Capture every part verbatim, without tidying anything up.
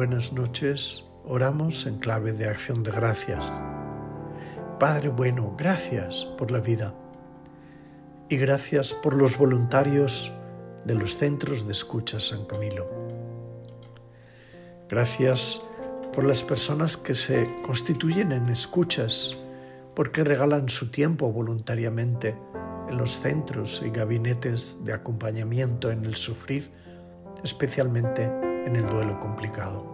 buenas noches, oramos en clave de acción de gracias. Padre bueno, gracias por la vida y gracias por los voluntarios de los centros de escucha San Camilo. Gracias por las personas que se constituyen en escuchas porque regalan su tiempo voluntariamente en los centros y gabinetes de acompañamiento en el sufrir, especialmente en el duelo complicado.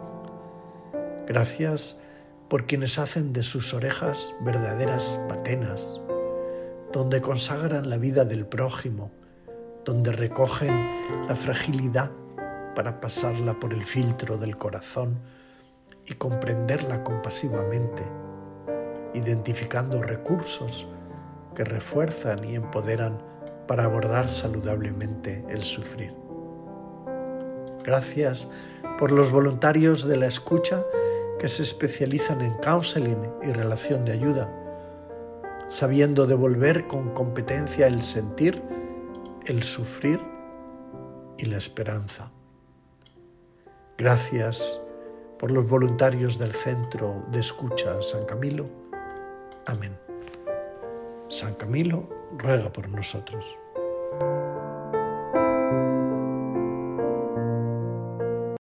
Gracias por quienes hacen de sus orejas verdaderas patenas, donde consagran la vida del prójimo, donde recogen la fragilidad para pasarla por el filtro del corazón y comprenderla compasivamente, identificando recursos que refuerzan y empoderan para abordar saludablemente el sufrir. Gracias por los voluntarios de la escucha que se especializan en counseling y relación de ayuda, sabiendo devolver con competencia el sentir, el sufrir y la esperanza. Gracias por los voluntarios del Centro de Escucha San Camilo. Amén. San Camilo ruega por nosotros.